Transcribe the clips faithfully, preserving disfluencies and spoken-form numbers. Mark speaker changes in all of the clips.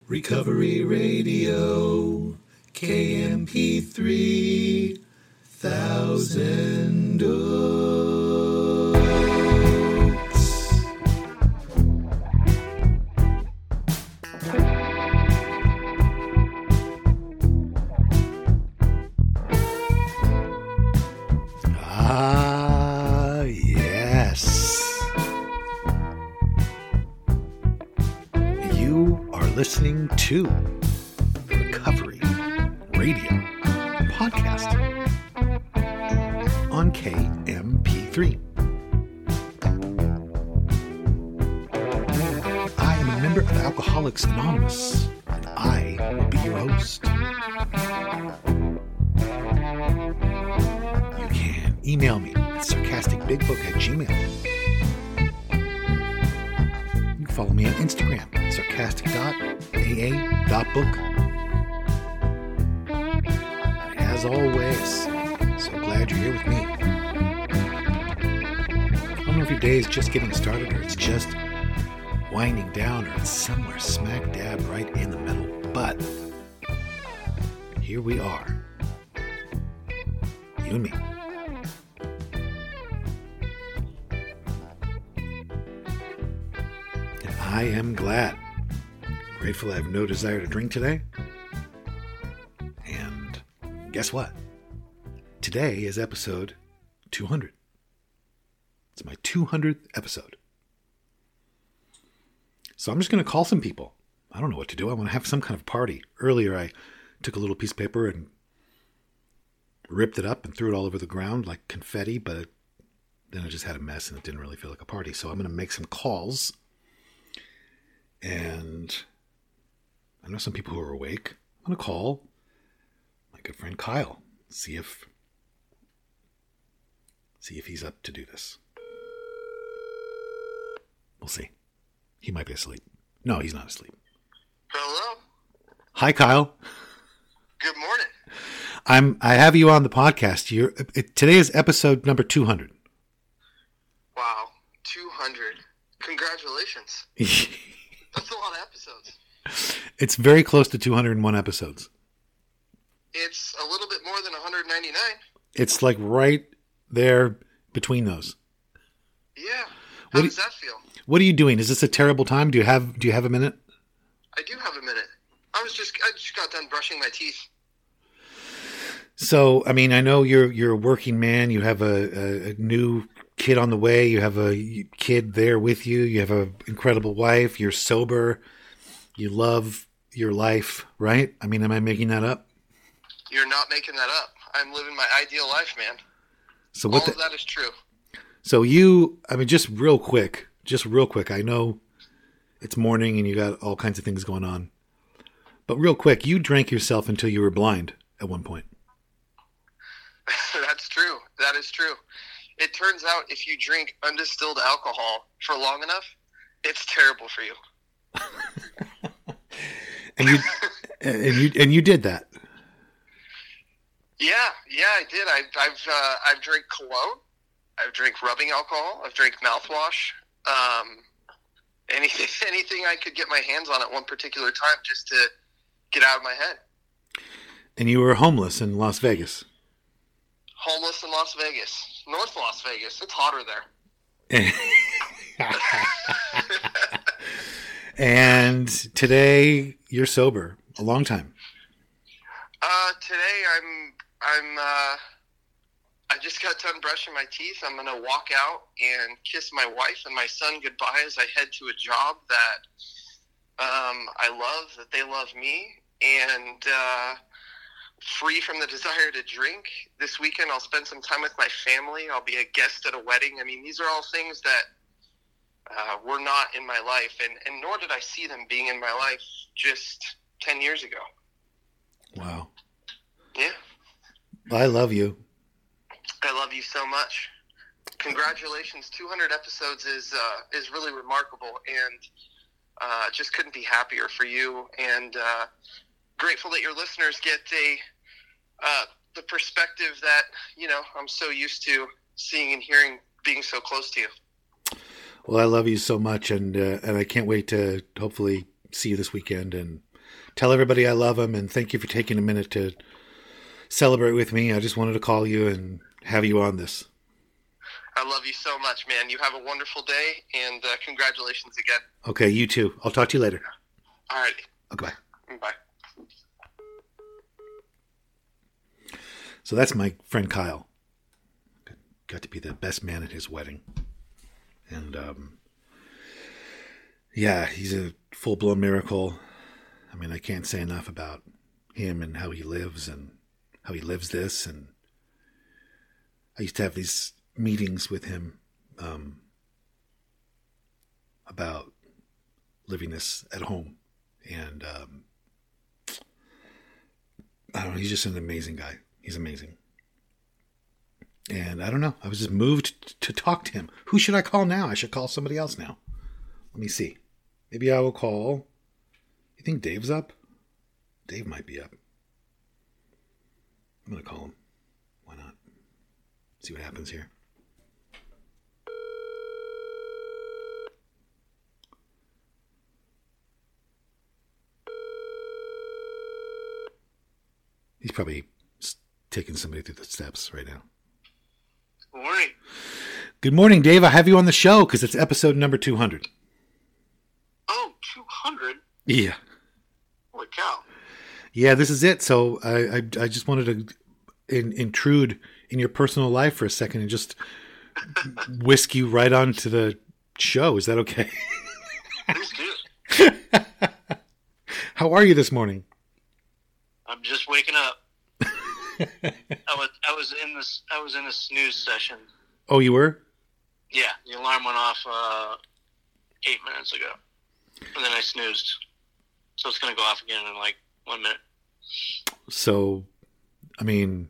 Speaker 1: Recovery Radio, K M P three thousand Oaks.
Speaker 2: Ah, yes. You are listening to the Recovery Radio podcast on K M P three. I am a member of Alcoholics Anonymous, and I will be your host. You can email me at sarcasticbigbook at gmail. You can follow me on Instagram, sarcastic dot a a dot book. And as always, so glad you're here with me. I don't know if your day is just getting started or it's just winding down or it's somewhere smack dab right in the middle. But here we are. You and me. And I am glad. Grateful I have no desire to drink today. And guess what? Today is episode two hundred. It's my two hundredth episode. So I'm just going to call some people. I don't know what to do. I want to have some kind of party. Earlier I took a little piece of paper and ripped it up and threw it all over the ground like confetti, but it, then I just had a mess and it didn't really feel like a party. So I'm going to make some calls. And I know some people who are awake. I'm going to call my good friend Kyle. See if, see if he's up to do this. We'll see. He might be asleep. No, he's not asleep.
Speaker 3: Hello.
Speaker 2: Hi, Kyle.
Speaker 3: Good morning.
Speaker 2: I'm. I have you on the podcast. You're, it, today is episode number two hundred.
Speaker 3: Wow, two hundred. Congratulations. That's a lot of episodes.
Speaker 2: It's very close to two hundred one episodes.
Speaker 3: It's a little bit more than one hundred ninety-nine.
Speaker 2: It's like right there between those.
Speaker 3: Yeah. How
Speaker 2: What
Speaker 3: does
Speaker 2: do-
Speaker 3: that feel?
Speaker 2: What are you doing? Is this a terrible time? Do you have Do you have a minute?
Speaker 3: I do have a minute. I was just I just got done brushing my teeth.
Speaker 2: So, I mean, I know you're you're a working man. You have a, a, a new kid on the way. You have a kid there with you. You have an incredible wife. You're sober. You love your life, right? I mean, am I making that up?
Speaker 3: You're not making that up. I'm living my ideal life, man.
Speaker 2: So
Speaker 3: All
Speaker 2: what?
Speaker 3: of
Speaker 2: The,
Speaker 3: that is true.
Speaker 2: so you, I mean, just real quick, just real quick. I know it's morning and you got all kinds of things going on, but real quick, you drank yourself until you were blind at one point.
Speaker 3: That's true. That is true. It turns out if you drink undistilled alcohol for long enough, it's terrible for you.
Speaker 2: and you, and you, and you did that.
Speaker 3: Yeah, yeah, I did. I, I've uh, I've drank cologne. I've drank rubbing alcohol. I've drank mouthwash. Um, anything anything I could get my hands on at one particular time just to get out of my head.
Speaker 2: And you were homeless in Las Vegas.
Speaker 3: Homeless in Las Vegas, North Las Vegas. It's hotter there.
Speaker 2: And today you're sober. A long time.
Speaker 3: Uh, today I'm I'm uh, I just got done brushing my teeth. I'm gonna walk out and kiss my wife and my son goodbye as I head to a job that um, I love, that they love me, and uh, free from the desire to drink. This weekend I'll spend some time with my family. I'll be a guest at a wedding. I mean, these are all things that uh, were not in my life, and, and nor did I see them being in my life just ten years ago.
Speaker 2: Wow.
Speaker 3: Yeah.
Speaker 2: I love you.
Speaker 3: I love you so much. Congratulations. two hundred episodes is uh, is really remarkable, and uh, just couldn't be happier for you, and uh, grateful that your listeners get a uh, the perspective that, you know, I'm so used to seeing and hearing being so close to you.
Speaker 2: Well, I love you so much, and uh, and I can't wait to hopefully see you this weekend and tell everybody I love them, and thank you for taking a minute to celebrate with me. I just wanted to call you and have you on this.
Speaker 3: I love you so much, man. You have a wonderful day, and uh, congratulations again.
Speaker 2: Okay, you too. I'll talk to you later.
Speaker 3: All right.
Speaker 2: Okay, bye.
Speaker 3: Bye.
Speaker 2: So that's my friend Kyle. Got to be the best man at his wedding. And, um, yeah, he's a full-blown miracle. I mean, I can't say enough about him and how he lives and how he lives this. And I used to have these meetings with him um, about living this at home. And um, I don't know, he's just an amazing guy. He's amazing. And I don't know, I was just moved to talk to him. Who should I call now? I should call somebody else now. Let me see. Maybe I will call... You think Dave's up? Dave might be up. I'm going to call him. Why not? See what happens here. He's probably taking somebody through the steps right now.
Speaker 3: Good morning.
Speaker 2: Good morning, Dave. I have you on the show because it's episode number two hundred.
Speaker 3: Oh, two hundred?
Speaker 2: Yeah.
Speaker 3: Holy cow.
Speaker 2: Yeah, this is it. So I I, I just wanted to in, intrude in your personal life for a second and just whisk you right onto the show. Is that okay?
Speaker 3: Please do.
Speaker 2: How are you this morning?
Speaker 3: I'm just waking up. I was I was in this I was in a snooze session.
Speaker 2: Oh, you were?
Speaker 3: Yeah, the alarm went off uh, eight minutes ago, and then I snoozed. So it's gonna go off again in like one minute.
Speaker 2: So, I mean,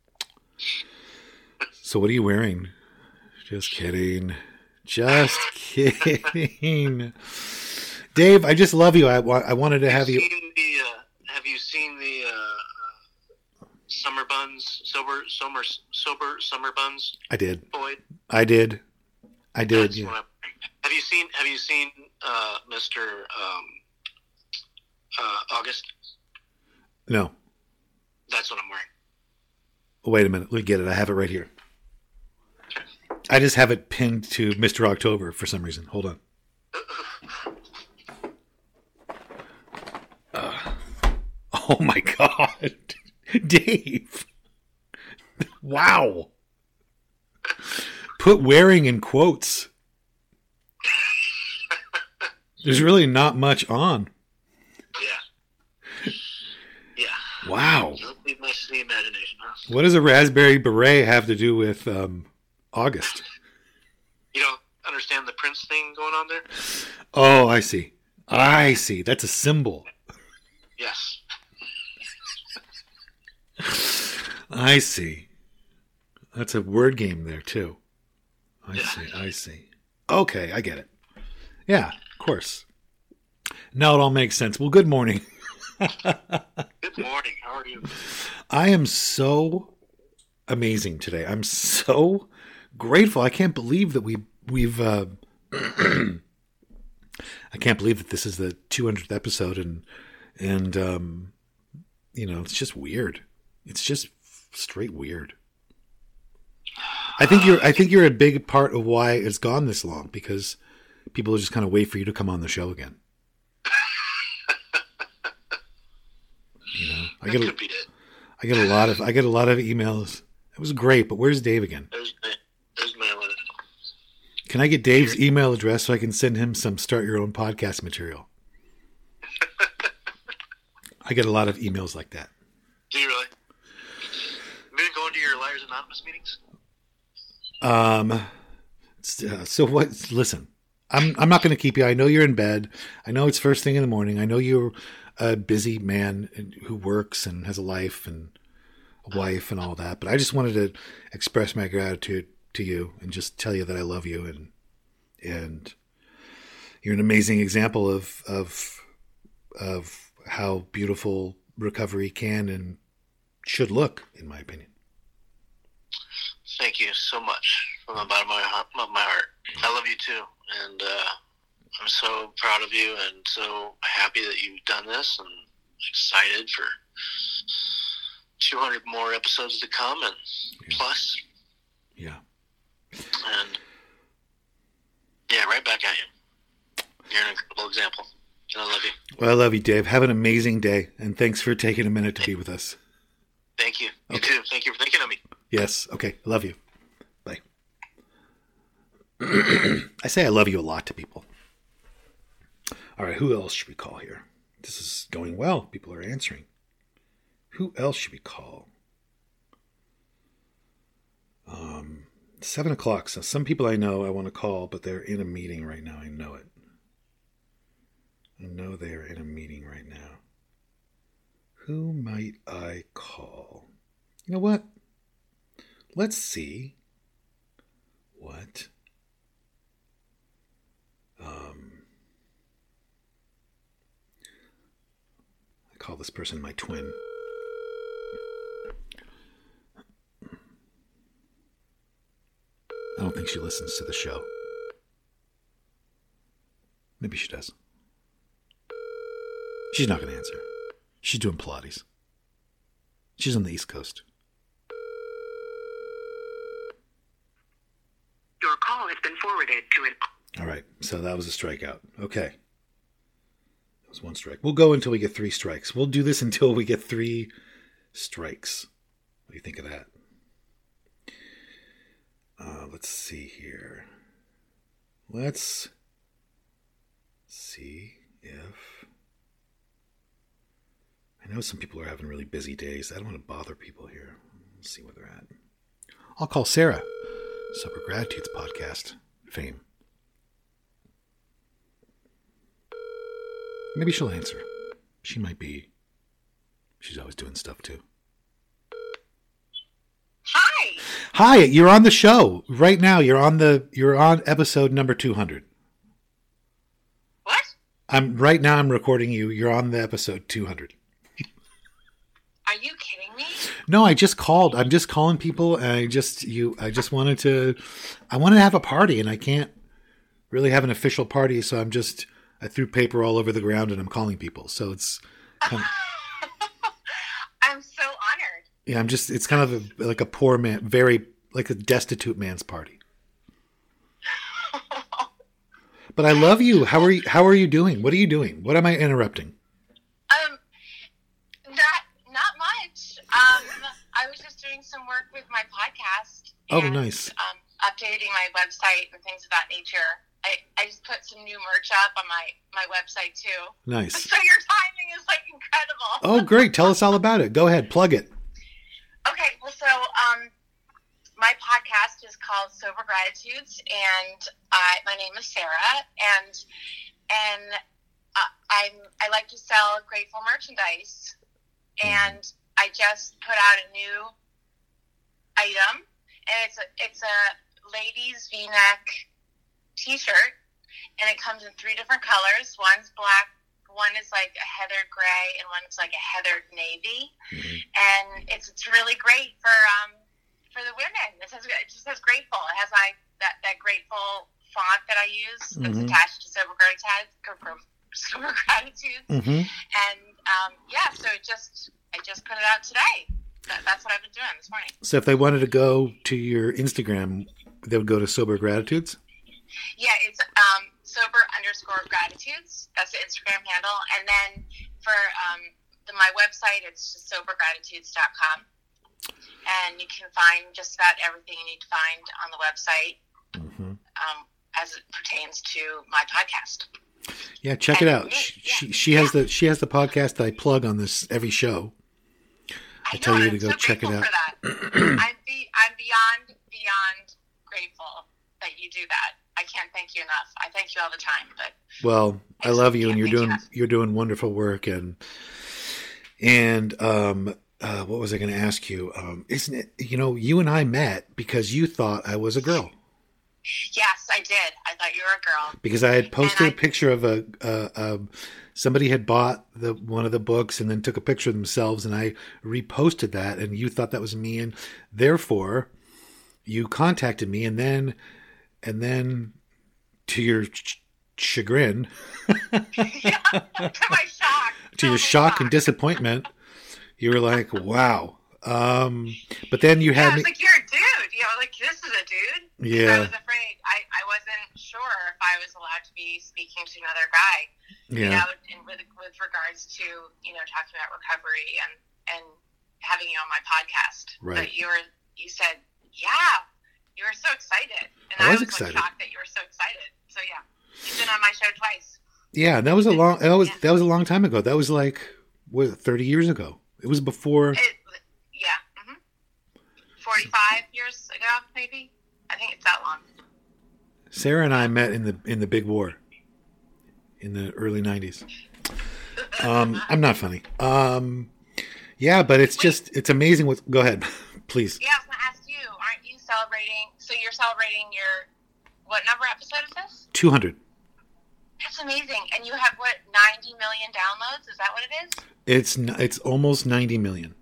Speaker 2: so what are you wearing? Just kidding. Just kidding. Dave, I just love you. I, I wanted to have, have you.
Speaker 3: Seen the, uh, have you seen the uh, summer buns, sober, summer, sober summer buns?
Speaker 2: I did.
Speaker 3: Boyd?
Speaker 2: I did. I did.
Speaker 3: That's
Speaker 2: Yeah.
Speaker 3: what I'm- Have you seen? Have you seen uh, Mister Um, uh, August?
Speaker 2: No.
Speaker 3: That's what I'm wearing.
Speaker 2: Wait a minute. Let me get it. I have it right here. I just have it pinned to Mister October for some reason. Hold on. Uh, oh my God. Dave. Wow. Put wearing in quotes. There's really not much on.
Speaker 3: Yeah. Yeah.
Speaker 2: Wow.
Speaker 3: Don't leave much to the imagination, huh?
Speaker 2: What does a raspberry beret have to do with um, August?
Speaker 3: You don't understand the Prince thing going on there?
Speaker 2: Oh, I see. I see. That's a symbol.
Speaker 3: Yes.
Speaker 2: I see. That's a word game there, too. I
Speaker 3: Yeah.
Speaker 2: see. I see. Okay, I get it. Yeah, of course. Now it all makes sense. Well, good morning.
Speaker 3: Good morning. How are you?
Speaker 2: I am so amazing today. I'm so grateful. I can't believe that we we've. Uh, I can't believe that this is the two hundredth episode, and and um, you know, it's just weird. It's just straight weird. I think you're. I think you're a big part of why it's gone this long, because people just kind of wait for you to come on the show again. You know, I
Speaker 3: That
Speaker 2: get a,
Speaker 3: could be it.
Speaker 2: I get a lot of I get a lot of emails. It was great, but where's Dave again?
Speaker 3: There's, there's Marilyn.
Speaker 2: Can I get Dave's email address so I can send him some start your own podcast material? I get a lot of emails like that.
Speaker 3: Do you really? Have you been going to your Liars Anonymous meetings?
Speaker 2: Um, uh, so what? Listen, I'm I'm not going to keep you. I know you're in bed. I know it's first thing in the morning. I know you're a busy man who works and has a life and a wife and all that. But I just wanted to express my gratitude to you and just tell you that I love you, and and you're an amazing example of of of how beautiful recovery can and should look, in my opinion.
Speaker 3: Thank you so much from the bottom of my heart. Of my heart. I love you too, and uh,
Speaker 4: I'm so proud of you and so happy that you've done this, and excited for two hundred more episodes to come and
Speaker 2: yeah.
Speaker 4: plus.
Speaker 2: Yeah.
Speaker 4: And yeah, right back at you. You're an incredible example. And I love you.
Speaker 2: Well, I love you, Dave. Have an amazing day, and thanks for taking a minute to be with us.
Speaker 4: Thank you. You
Speaker 2: Okay.
Speaker 4: too. Thank you for thinking of me.
Speaker 2: Yes. Okay. Love you. Bye. I say I love you a lot to people. All right. Who else should we call here? This is going well. People are answering. Who else should we call? Um, seven o'clock. So some people I know I want to call, but they're in a meeting right now. I know it. I know they are in a meeting right now. Who might I call? You know what? Let's see what um, I call this person my twin. I don't think she listens to the show. Maybe she does. She's not going to answer. She's doing Pilates. She's on the East Coast.
Speaker 5: Your call has been forwarded to an...
Speaker 2: All right, so that was a strikeout. Okay. That was one strike. We'll go until we get three strikes. We'll do this until we get three strikes. What do you think of that? Uh, let's see here. Let's see if... I know some people are having really busy days. I don't want to bother people here. Let's see where they're at. I'll call Sarah. Sober Gratitudes podcast fame. Maybe she'll answer. She might be. She's always doing stuff too.
Speaker 5: Hi.
Speaker 2: Hi, you're on the show right now. You're on the. You're on episode number two hundred.
Speaker 5: What?
Speaker 2: I'm right now. I'm recording you. You're on the episode two hundred.
Speaker 5: Are you kidding me?
Speaker 2: No, I just called. I'm just calling people, and I just you. I just wanted to. I wanted to have a party, and I can't really have an official party, so I'm just. I threw paper all over the ground, and I'm calling people. So it's. Kind of,
Speaker 5: I'm so honored.
Speaker 2: yeah, I'm just. It's kind of a, like a poor man, very like a destitute man's party. But I love you. How are you? How are you doing? What are you doing? What am I interrupting?
Speaker 5: Um, not not much. Um, I was just doing some work with my podcast.
Speaker 2: Oh,
Speaker 5: and,
Speaker 2: nice.
Speaker 5: Um, updating my website and things of that nature. I, I just put some new merch up on my, my website too.
Speaker 2: Nice.
Speaker 5: So your timing is like incredible.
Speaker 2: Oh, great. Tell us all about it. Go ahead. Plug it.
Speaker 5: Okay, well, so um, my podcast is called Sober Gratitudes, and I, my name is Sarah, and and uh, I'm I like to sell grateful merchandise, and I just put out a new item, and it's a it's a ladies V-neck T-shirt, and it comes in three different colors. One's black, one is like a heather gray, and one's like a heather navy.
Speaker 2: Mm-hmm.
Speaker 5: And it's it's really great for um for the women. It says it just says grateful. It has my that, that grateful font that I use that's
Speaker 2: Mm-hmm.
Speaker 5: attached to Sober Gratitude. Sober Gratitude.
Speaker 2: Mm-hmm.
Speaker 5: And um, yeah, so it just I just put it out today. That, that's what I've been doing this morning.
Speaker 2: So if they wanted to go to your Instagram, they would go to Sober Gratitudes?
Speaker 5: Yeah, it's um, sober underscore gratitudes. That's the Instagram handle. And then for um, the, my website, it's just sober gratitudes dot com. And you can find just about everything you need to find on the website
Speaker 2: Mm-hmm.
Speaker 5: um, as it pertains to my podcast.
Speaker 2: Yeah, check it out.
Speaker 5: Yeah,
Speaker 2: She,
Speaker 5: yeah,
Speaker 2: she, she has the she has the podcast that I plug on this every show. I tell
Speaker 5: know,
Speaker 2: you
Speaker 5: I'm
Speaker 2: to go
Speaker 5: so
Speaker 2: check it
Speaker 5: grateful
Speaker 2: out.
Speaker 5: For that. I'm, be, I'm beyond, beyond grateful that you do that. I can't thank you enough. I thank you all the time, but
Speaker 2: Well, I
Speaker 5: It's-
Speaker 2: love you, and
Speaker 5: yeah,
Speaker 2: you're
Speaker 5: thank you.
Speaker 2: doing you're doing wonderful work, and and um, uh, what was I going to ask you? Um, isn't it? You know, you and I met because you thought I was a girl
Speaker 5: yes, I did. I thought you were a girl.
Speaker 2: because I had posted
Speaker 5: And I-
Speaker 2: a picture of a uh, um, somebody had bought the one of the books and then took a picture of themselves, and I reposted that, and you thought that was me, and therefore you contacted me, and then and then to your ch- chagrin,
Speaker 5: Yeah, to my shock.
Speaker 2: to your
Speaker 5: Total
Speaker 2: shock and disappointment, you were like, wow. Um, but then you
Speaker 5: Yeah,
Speaker 2: had
Speaker 5: I
Speaker 2: me.
Speaker 5: was like, you're a dude. You know, like, this is a dude. 'Cause I
Speaker 2: Yeah.
Speaker 5: was afraid. I, I wasn't sure if I was allowed to be speaking to another guy, you
Speaker 2: Yeah.
Speaker 5: know, in, with, with regards to, you know, talking about recovery and, and having you on my podcast.
Speaker 2: Right.
Speaker 5: But you were, you said, yeah, you were so excited. And
Speaker 2: I
Speaker 5: I
Speaker 2: was
Speaker 5: was,
Speaker 2: excited.
Speaker 5: like, shocked that you were so excited. So, yeah, you've been on my show twice.
Speaker 2: Yeah, that was a long. That was
Speaker 5: Yeah.
Speaker 2: that was a long time ago. That was like what thirty years ago. It was before.
Speaker 5: It, yeah. Mm-hmm. forty-five years ago, maybe? I think it's that long.
Speaker 2: Sarah and I met in the in the big war in the early nineties. Um, I'm not funny. Um, yeah, but it's just it's amazing. What? Go ahead, please.
Speaker 5: Yeah, I was going to ask you, aren't you celebrating? So you're celebrating your, what number episode is this?
Speaker 2: Two hundred.
Speaker 5: That's amazing. And you have, what, ninety million downloads? Is that what it is?
Speaker 2: It's n- it's almost ninety million.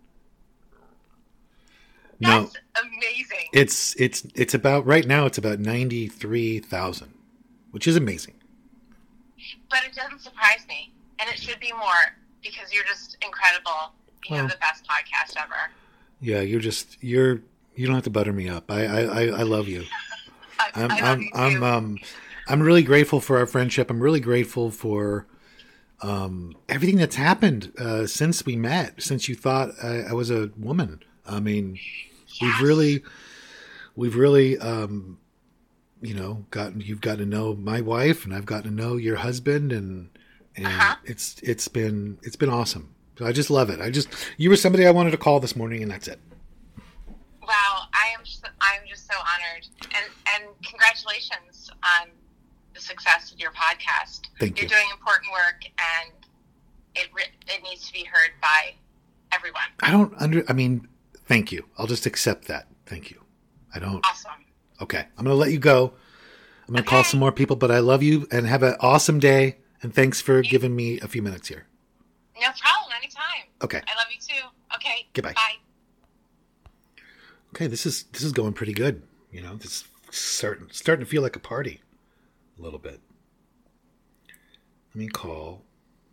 Speaker 2: No,
Speaker 5: That's amazing.
Speaker 2: it's it's it's about right now. It's about ninety three thousand, which is amazing.
Speaker 5: But it doesn't surprise me. And it should be more because you're just incredible. You
Speaker 2: Well.
Speaker 5: have the best podcast ever.
Speaker 2: Yeah, you're just you're you don't have to butter me up. I I I, I love you.
Speaker 5: I,
Speaker 2: I'm
Speaker 5: I love
Speaker 2: I'm
Speaker 5: you
Speaker 2: I'm
Speaker 5: too.
Speaker 2: um I'm really grateful for our friendship. I'm really grateful for um everything that's happened uh, since we met. Since you thought I, I was a woman. I mean, we've
Speaker 5: Yes.
Speaker 2: really we've really um you know gotten you've gotten to know my wife, and I've gotten to know your husband, and and
Speaker 5: Uh-huh.
Speaker 2: it's it's been it's been awesome. So I just love it. I just you were somebody I wanted to call this morning, and that's it.
Speaker 5: Wow, I am just, I'm just so honored. And and congratulations on the success of your podcast.
Speaker 2: Thank
Speaker 5: You're
Speaker 2: you.
Speaker 5: doing important work, and it re- it needs to be heard by everyone.
Speaker 2: I don't under. I mean, thank you. I'll just accept that. Thank you. I don't.
Speaker 5: Awesome.
Speaker 2: Okay, I'm going to let you go. I'm going to call
Speaker 5: Okay.
Speaker 2: some more people, but I love you and have an awesome day. And thanks for giving me a few minutes here.
Speaker 5: No problem. Anytime.
Speaker 2: Okay.
Speaker 5: I love you too. Okay.
Speaker 2: Goodbye.
Speaker 5: Bye.
Speaker 2: Okay, this is this is going pretty good. You know, this is starting starting to feel like a party, a little bit. Let me call.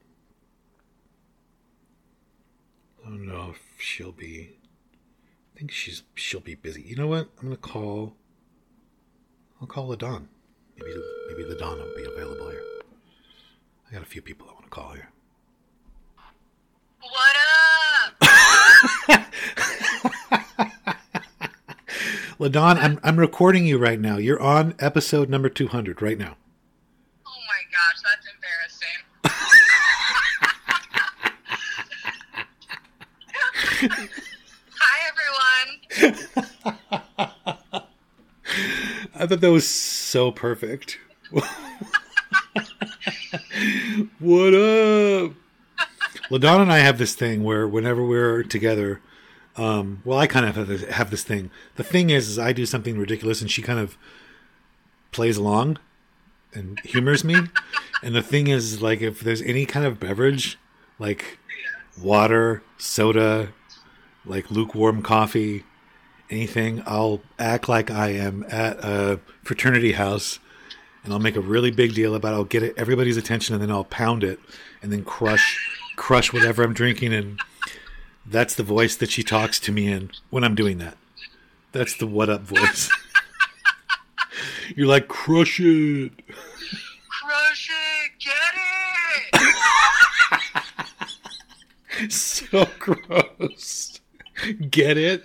Speaker 2: I don't know if she'll be. I think she's she'll be busy. You know what? I'm gonna call. I'll call LaDon. Maybe maybe LaDon will be available here. I got a few people I want to call here.
Speaker 5: What up?
Speaker 2: LaDon, I'm I'm recording you right now. You're on episode number two hundred right now.
Speaker 5: Oh my gosh, that's embarrassing. Hi, everyone.
Speaker 2: I thought that was so perfect. What up? LaDon and I have this thing where whenever we're together, um, well, I kind of have this, have this thing. The thing is, is I do something ridiculous and she kind of plays along and humors me. And the thing is, like, if there's any kind of beverage, like water, soda, like lukewarm coffee, anything, I'll act like I am at a fraternity house, and I'll make a really big deal about it. I'll get it, everybody's attention, and then I'll pound it, and then crush, crush whatever I'm drinking, and that's the voice that she talks to me in when I'm doing that. That's the what up voice. You're like, crush it.
Speaker 5: Crush it. Get it.
Speaker 2: So gross. Get it?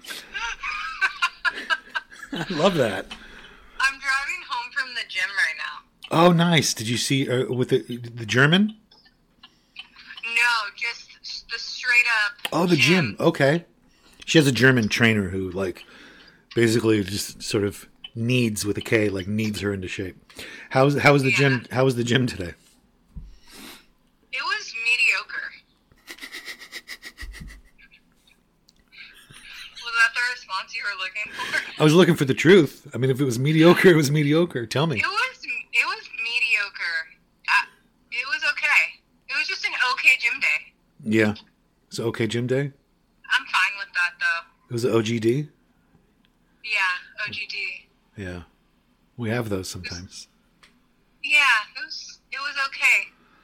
Speaker 2: I love that.
Speaker 5: I'm driving home from the gym right now.
Speaker 2: Oh, nice. Did you see uh, with the the German?
Speaker 5: No, just the straight up.
Speaker 2: Oh, the gym. Okay. She has a German trainer who, like, basically just sort of needs with a K, like needs her into shape. How's how was the gym? How was the gym today?
Speaker 5: It was mediocre. Was that the response you were looking for?
Speaker 2: I was looking for the truth. I mean, if it was mediocre, it was mediocre. Tell me.
Speaker 5: It was it was mediocre. Uh, it was okay. It was just an okay gym day.
Speaker 2: Yeah. So okay, gym day.
Speaker 5: I'm fine with that though.
Speaker 2: It was O G D.
Speaker 5: Yeah, O G D.
Speaker 2: Yeah. We have those sometimes.
Speaker 5: Yeah, it was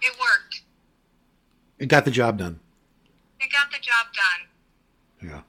Speaker 5: It worked.
Speaker 2: It got the job done.
Speaker 5: It got the job done.
Speaker 2: Yeah.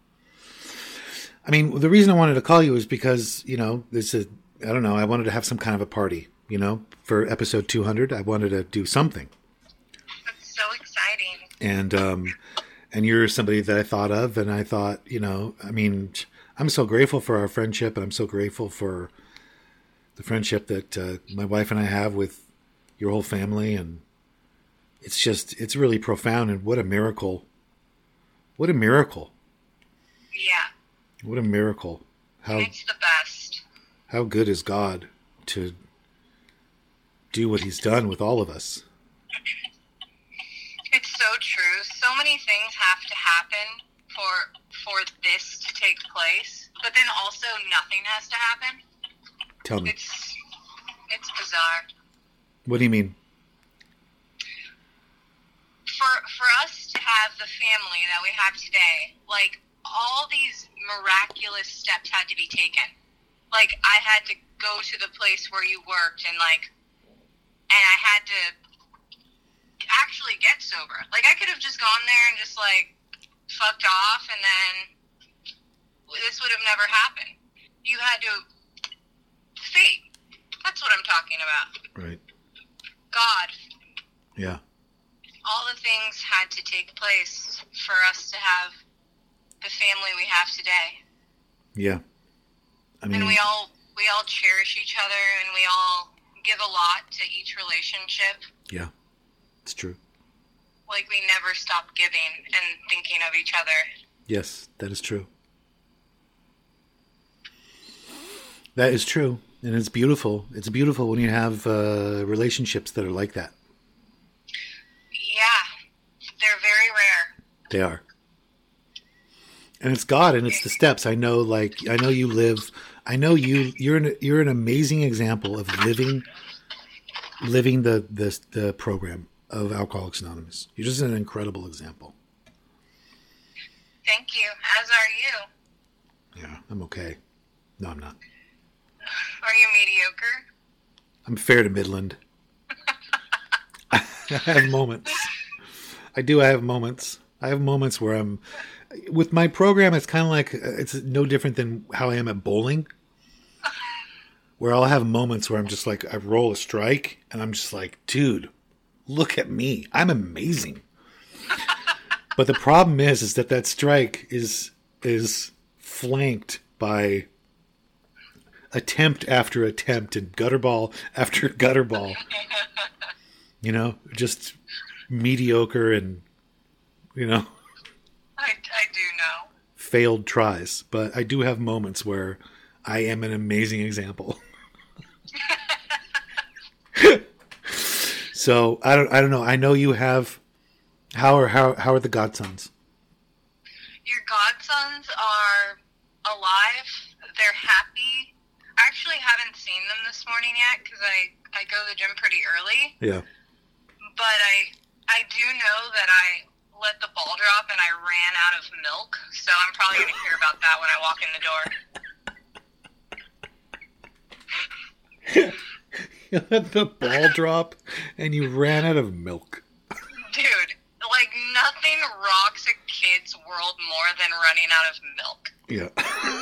Speaker 2: I mean, the reason I wanted to call you is because, you know, this is, I don't know, I wanted to have some kind of a party, you know, for episode two hundred. I wanted to do something.
Speaker 5: That's so exciting.
Speaker 2: And, um, and you're somebody that I thought of, and I thought, you know, I mean, I'm so grateful for our friendship, and I'm so grateful for the friendship that uh, my wife and I have with your whole family, and it's just, it's really profound, and what a miracle. What a miracle.
Speaker 5: Yeah.
Speaker 2: What a miracle. How
Speaker 5: It's the best.
Speaker 2: how good is God to do what he's done with all of us.
Speaker 5: It's so true. So many things have to happen for for this to take place, but then also nothing has to happen.
Speaker 2: Tell me.
Speaker 5: It's it's bizarre.
Speaker 2: What do you mean?
Speaker 5: For for us to have the family that we have today, like all these miraculous steps had to be taken. Like I had to go to the place where you worked, and like, and I had to actually get sober. Like I could have just gone there and just like fucked off, and then this would have never happened. You had to fate. That's what I'm talking about.
Speaker 2: Right. God. Yeah.
Speaker 5: All the things had to take place for us to have the family we have today.
Speaker 2: Yeah. I mean,
Speaker 5: and we all we all cherish each other, and we all give a lot to each relationship.
Speaker 2: Yeah. It's true.
Speaker 5: Like we never stop giving and thinking of each other.
Speaker 2: Yes, that is true. That is true. And it's beautiful. It's beautiful when you have uh, relationships that are like that.
Speaker 5: Yeah. They're very rare.
Speaker 2: They are. And it's God, and it's the steps. I know, like, I know you live, I know you, you're an, you're an amazing example of living, living the, the, the program of Alcoholics Anonymous. You're just an incredible example.
Speaker 5: Thank you. As are you.
Speaker 2: Yeah, I'm okay. No, I'm not.
Speaker 5: Are you mediocre?
Speaker 2: I'm fair to Midland. I have moments. I do. I have moments. I have moments where I'm, with my program, it's kind of like, it's no different than how I am at bowling, where I'll have moments where I'm just like, I roll a strike and I'm just like, dude, look at me. I'm amazing. But the problem is, is that that strike is, is flanked by attempt after attempt and gutter ball after gutter ball. You know, just mediocre and, you know,
Speaker 5: I, I do know.
Speaker 2: failed tries. But I do have moments where I am an amazing example. So I don't I don't know. I know you have how are how how are the godsons?
Speaker 5: Your godsons are alive. They're happy. I actually haven't seen them this morning yet because I, I go to the gym pretty early.
Speaker 2: Yeah.
Speaker 5: But I I do know that I let the ball drop and I ran out of milk. So I'm probably going to hear about that when I walk in the door.
Speaker 2: You let the ball drop and you ran out of milk.
Speaker 5: Dude, like nothing rocks a kid's world more than running out of milk.
Speaker 2: Yeah.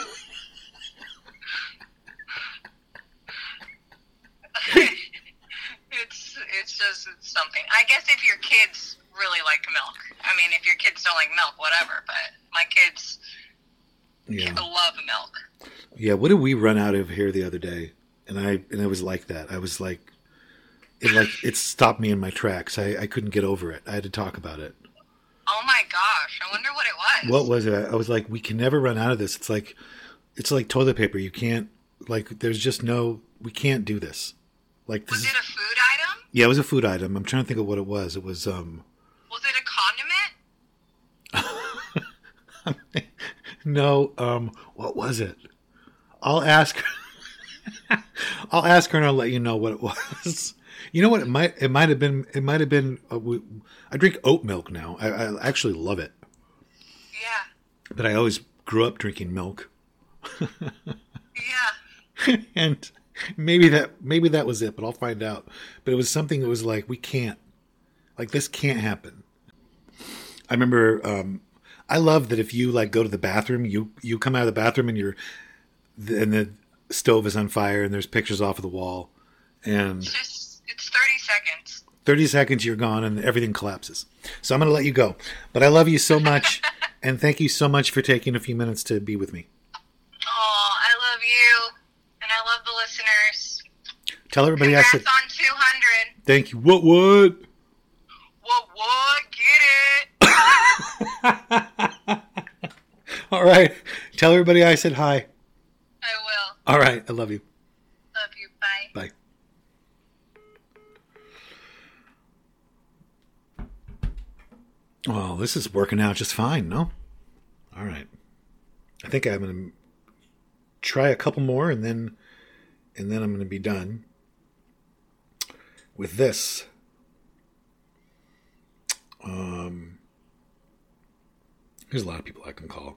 Speaker 5: it's it's just it's something. I guess if your kids really like milk. I mean, if your kids don't like milk, whatever. But my kids
Speaker 2: Yeah.
Speaker 5: love milk.
Speaker 2: Yeah, what did we run out of here the other day? And I and I was like that. I was like, it like it stopped me in my tracks. I, I couldn't get over it. I had to talk about it.
Speaker 5: Oh my gosh! I wonder what it was.
Speaker 2: What was it? I was like, we can never run out of this. It's like, it's like toilet paper. You can't like. There's just no. We can't do this. Like this
Speaker 5: Was
Speaker 2: is,
Speaker 5: it a food item?
Speaker 2: yeah, it was a food item. I'm trying to think of what it was. It was um.
Speaker 5: Was it a condiment?
Speaker 2: No, um, what was it? I'll ask. I'll ask her and I'll let you know what it was. You know what? It might. It might have been. It might have been. Uh, we, I drink oat milk now. I, I actually love it.
Speaker 5: Yeah.
Speaker 2: But I always grew up drinking milk.
Speaker 5: Yeah.
Speaker 2: And maybe that maybe that was it. But I'll find out. But it was something that was like we can't Like, this can't happen. I remember, um, I love that if you, like, go to the bathroom, you, you come out of the bathroom and you're, and the stove is on fire and there's pictures off of the wall. And
Speaker 5: It's just, it's thirty seconds.
Speaker 2: thirty seconds, you're gone and everything collapses. So I'm going to let you go. But I love you so much. And thank you so much for taking a few minutes to be with me.
Speaker 5: Oh, I love you. And I love the listeners.
Speaker 2: Tell everybody
Speaker 5: Congrats
Speaker 2: I said
Speaker 5: on two hundred.
Speaker 2: thank you. What, what?
Speaker 5: What, what? Get it.
Speaker 2: All right. Tell everybody I said hi.
Speaker 5: I will.
Speaker 2: All right. I love you.
Speaker 5: Love you. Bye.
Speaker 2: Bye. Well, this is working out just fine, no? All right. I think I'm going to try a couple more and then and then I'm going to be done with this. Um, there's a lot of people I can call.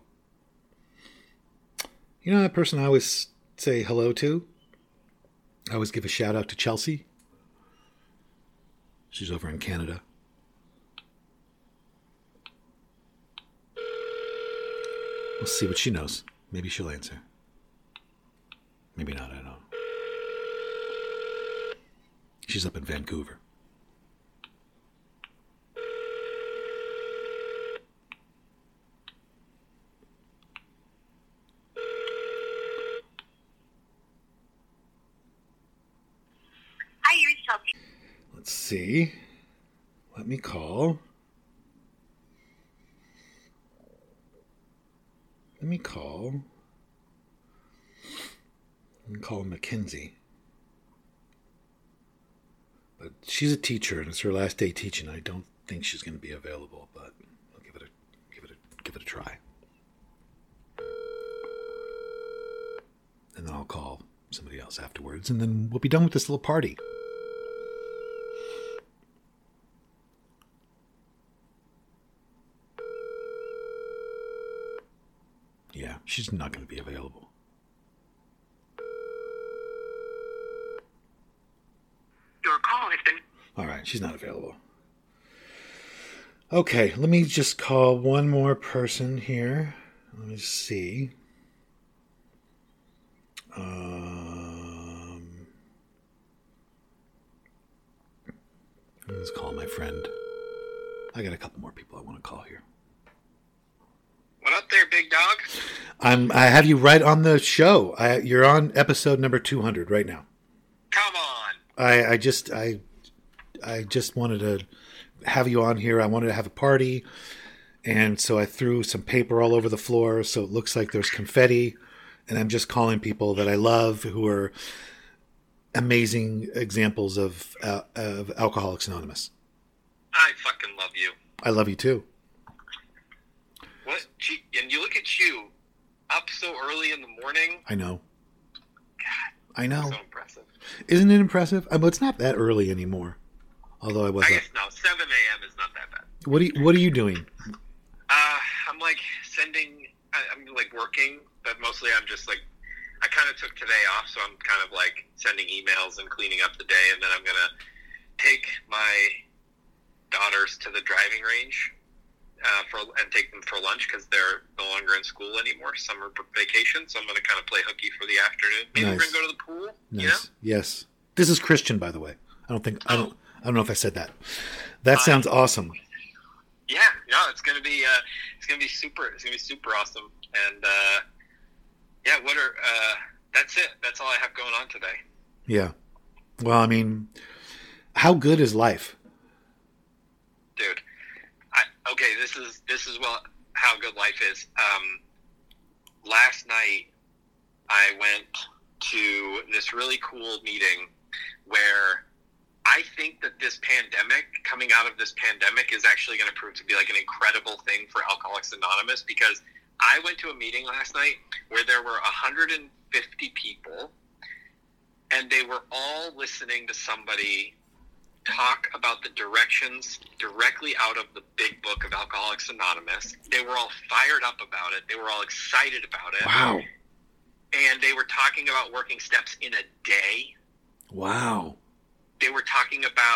Speaker 2: You know that person I always say hello to? I always give a shout out to Chelsea. She's over in Canada. We'll see what she knows. Maybe she'll answer. Maybe not, I don't know. She's up in Vancouver.
Speaker 5: Hi, you reached Chelsea.
Speaker 2: Let's see. Let me call. Let me call. Let me call Mackenzie. But she's a teacher and it's her last day teaching. I don't think she's going to be available, but I'll give it a give it a give it a try. And then I'll call somebody else afterwards, and then we'll be done with this little party. Yeah, she's not going to be available.
Speaker 5: Your call has been...
Speaker 2: All right, she's not available. Okay, let me just call one more person here. Let me see. Um, let's call my friend. I got a couple more people I want to call here.
Speaker 3: What up there, big dog?
Speaker 2: I'm. I have you right on the show. I, you're on episode number two hundred right now.
Speaker 3: Come on.
Speaker 2: I, I just I I just wanted to have you on here. I wanted to have a party, and so I threw some paper all over the floor so it looks like there's confetti, and I'm just calling people that I love who are amazing examples of uh, of Alcoholics Anonymous.
Speaker 3: I fucking love you.
Speaker 2: I love you too.
Speaker 3: What? Gee, and you look at you, up so early in the morning.
Speaker 2: I know.
Speaker 3: God,
Speaker 2: I know.
Speaker 3: so impressive.
Speaker 2: Isn't it impressive? I, well, it's not that early anymore. Although I was.
Speaker 3: I
Speaker 2: up.
Speaker 3: guess no, seven a.m. is not that bad.
Speaker 2: What are you, What are you doing?
Speaker 3: Uh, I'm like sending, I, I'm like working, but mostly I'm just like, I kind of took today off, so I'm kind of like sending emails and cleaning up the day, and then I'm going to take my daughters to the driving range uh, for and take them for lunch because they're no longer in school anymore, summer vacation, so I'm going to kind of play hooky for the afternoon. Maybe
Speaker 2: Nice.
Speaker 3: we're going to go to the pool,
Speaker 2: Nice.
Speaker 3: you know?
Speaker 2: Yes. This is Christian, by the way. I don't think I don't I don't know if I said that. That sounds awesome.
Speaker 3: Yeah, no, it's gonna be uh, it's gonna be super. It's gonna be super awesome. And uh, yeah, what are uh, that's it. That's all I have going on today.
Speaker 2: Yeah. Well, I mean, how good is life?
Speaker 3: Dude, I, okay, this is this is what how good life is. Um, last night, I went to this really cool meeting where I think that this pandemic, coming out of this pandemic, is actually going to prove to be like an incredible thing for Alcoholics Anonymous, because I went to a meeting last night where there were one hundred fifty people, and they were all listening to somebody talk about the directions directly out of the big book of Alcoholics Anonymous. They were all fired up about it. They were all excited about it.
Speaker 2: Wow.
Speaker 3: And they were talking about working steps in a day.
Speaker 2: Wow.
Speaker 3: They were talking about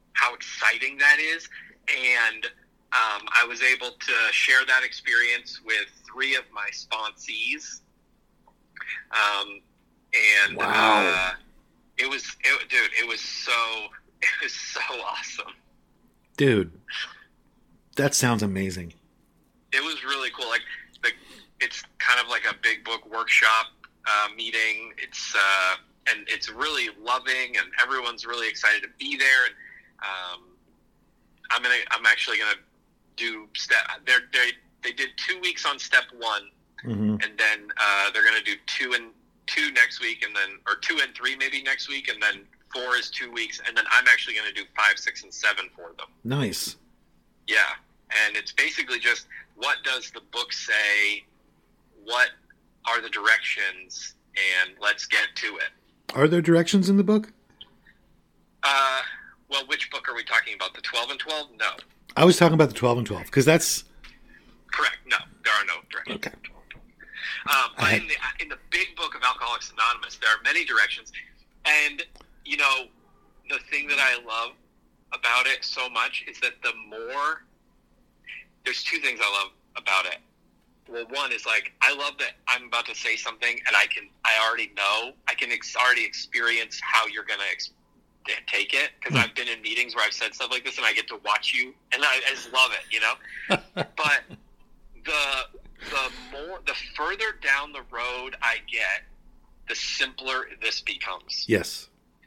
Speaker 6: how exciting that is. And um, I was able to share that experience with three of my sponsees. Um, and
Speaker 2: Wow.
Speaker 6: uh, it was, it, dude, it was so, it was so awesome.
Speaker 2: Dude, that sounds amazing.
Speaker 6: It was really cool. Like, the, it's kind of like a big book workshop uh, meeting. It's uh, and it's really loving, and everyone's really excited to be there. And um, I'm gonna, I'm actually gonna do step. They're, they they did two weeks on step one,
Speaker 2: Mm-hmm.
Speaker 6: and then uh, they're gonna do two and two next week, and then or two and three maybe next week, and then four is two weeks, and then I'm actually gonna do five, six, and seven for them.
Speaker 2: Nice.
Speaker 6: Yeah, and it's basically just, what does the book say? What are the directions? And let's get to it.
Speaker 2: Are there directions in the book?
Speaker 6: Uh, well, which book are we talking about? The twelve and twelve? No.
Speaker 2: I was talking about the twelve and twelve, because that's...
Speaker 6: Correct. No, there are no directions.
Speaker 2: Okay.
Speaker 6: Um, but
Speaker 2: I-
Speaker 6: in the, in the big book of Alcoholics Anonymous, there are many directions. And, you know, the thing that I love about it so much is that the more... There's two things I love about it. Well, one is, like, I love that I'm about to say something, and I can, I already know, I can ex- already experience how you're going to ex- take it, because
Speaker 2: Hmm.
Speaker 6: I've been in meetings where I've said stuff like this, and I get to watch you, and I, I just love it, you know? But the the more, the further down the road I get, the simpler this becomes.
Speaker 2: Yes.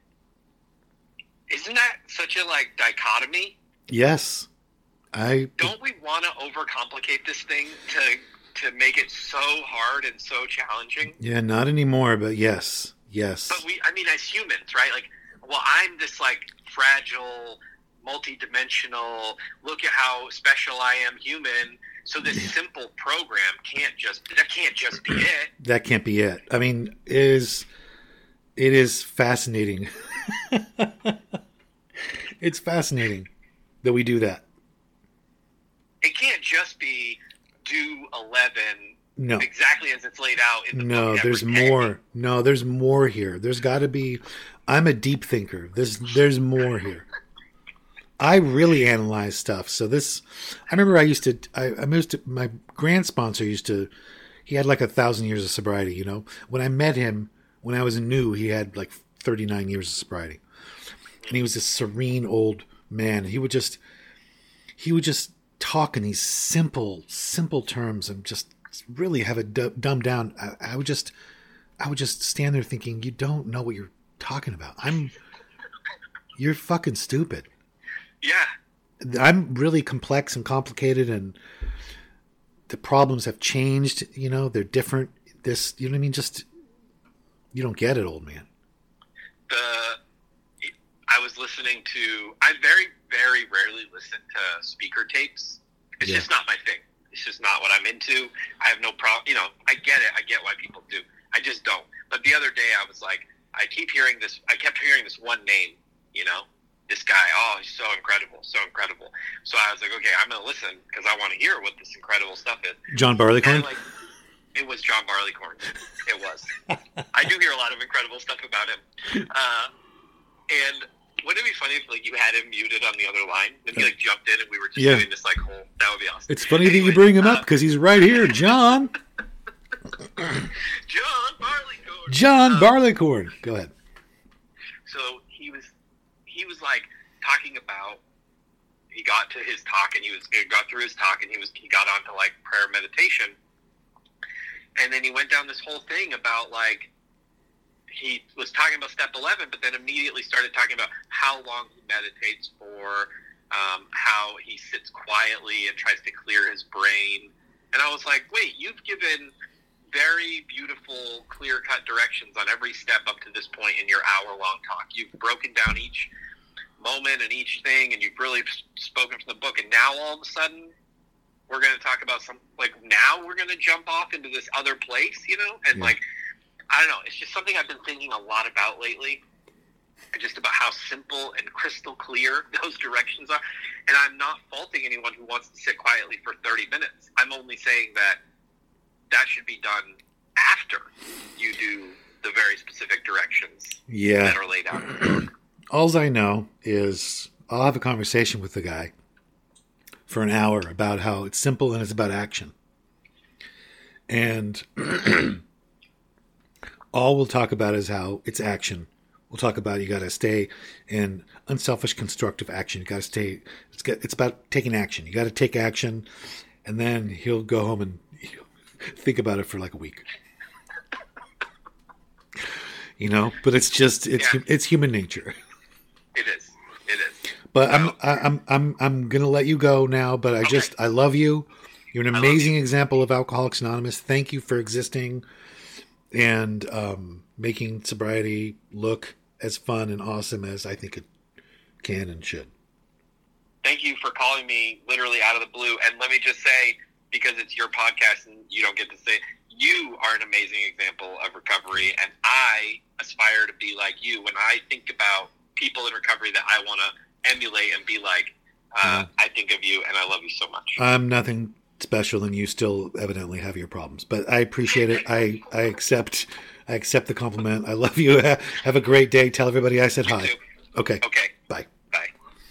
Speaker 6: Isn't that such a, like, dichotomy?
Speaker 2: Yes. I...
Speaker 6: Don't we want to overcomplicate this thing to to make it so hard and so challenging?
Speaker 2: Yeah, not anymore, but yes. Yes.
Speaker 6: But we, I mean, as humans, right? Like, well, I'm this, like, fragile, multi-dimensional, look at how special I am human. So this
Speaker 2: Yeah.
Speaker 6: simple program can't just, that can't just be it.
Speaker 2: That can't be it. I mean, it is, it is fascinating. It's fascinating that we do that.
Speaker 6: It can't just be do eleven
Speaker 2: No.
Speaker 6: exactly as it's laid out in the
Speaker 2: No,
Speaker 6: book.
Speaker 2: there's
Speaker 6: every day.
Speaker 2: more. No, there's more here. There's got to be. I'm a deep thinker. There's there's more here. I really analyze stuff. So this, I remember I used to. I, I used to. My grant sponsor used to. He had like a thousand years of sobriety. You know, when I met him, when I was new, he had like thirty-nine years of sobriety, and he was this serene old man. He would just, he would just talk in these simple, simple terms and just really have it d- dumbed down. I, I would just, I would just stand there thinking, you don't know what you're talking about. I'm, you're fucking stupid.
Speaker 6: Yeah.
Speaker 2: I'm really complex and complicated, and the problems have changed. You know, they're different. This, you know what I mean? Just, you don't get it, old man.
Speaker 6: The I was listening to. I very, very rarely listen to speaker tapes. It's
Speaker 2: Yeah.
Speaker 6: just not my thing. It's just not what I'm into. I have no problem. You know, I get it. I get why people do. I just don't. But the other day, I was like, I keep hearing this. I kept hearing this one name. You know, this guy. Oh, he's so incredible, so incredible. So I was like, okay, I'm gonna listen because I want to hear what this incredible stuff is.
Speaker 2: John Barleycorn?
Speaker 6: And, like, it was John Barleycorn. It was. I do hear a lot of incredible stuff about him. Uh, and wouldn't it be funny if, like, you had him muted on the other line and he, like, jumped in and we were just
Speaker 2: Yeah.
Speaker 6: doing this, like, whole... That would be awesome.
Speaker 2: It's funny that you
Speaker 6: Anyway,
Speaker 2: bring him
Speaker 6: uh,
Speaker 2: up because he's right here. John.
Speaker 6: John Barleycorn.
Speaker 2: John
Speaker 6: Um,
Speaker 2: Barleycorn. Go ahead.
Speaker 6: So he was, he was like talking about. He got to his talk and he was he got through his talk and he was he got on to like prayer meditation, and then he went down this whole thing about like he was talking about step eleven, but then immediately started talking about how long he meditates for, um, how he sits quietly and tries to clear his brain, and I was like, wait, you've given very beautiful, clear-cut directions on every step up to this point in your hour-long talk. You've broken down each moment and each thing, and you've really spoken from the book, and now all of a sudden we're going to talk about some, like, now we're going to jump off into this other place, you know? And,
Speaker 2: Yeah.
Speaker 6: like, I don't know, it's just something I've been thinking a lot about lately, just about how simple and crystal clear those directions are. And I'm not faulting anyone who wants to sit quietly for thirty minutes. I'm only saying that that should be done after you do the very specific directions
Speaker 2: Yeah.
Speaker 6: that are laid out in the book.
Speaker 2: Alls I know is I'll have a conversation with the guy for an hour about how it's simple and it's about action. And all we'll talk about is how it's action. We'll talk about you got to stay in unselfish, constructive action. You got to stay. It's got, it's about taking action. You got to take action, and then he'll go home and think about it for like a week. You know, but it's just it's
Speaker 6: Yeah.
Speaker 2: it's human nature.
Speaker 6: It is. It is.
Speaker 2: But I'm I, I'm I'm I'm gonna let you go now. But I
Speaker 6: Okay.
Speaker 2: just I love you. You're an
Speaker 6: love
Speaker 2: amazing example of Alcoholics Anonymous. Thank you for existing and um, making sobriety look as fun and awesome as I think it can and should.
Speaker 6: Thank you for calling me literally out of the blue. And let me just say, because it's your podcast and you don't get to say, you are an amazing example of recovery. And I aspire to be like you. When I think about people in recovery that I want to emulate and be like, uh, I think of you and I love you so much.
Speaker 2: I'm nothing special, and you still evidently have your problems. But I appreciate it. I, I accept I accept the compliment. I love you. Have a great day. Tell everybody I said hi.
Speaker 6: too.
Speaker 2: Okay.
Speaker 6: Okay.
Speaker 2: Bye.
Speaker 6: Bye.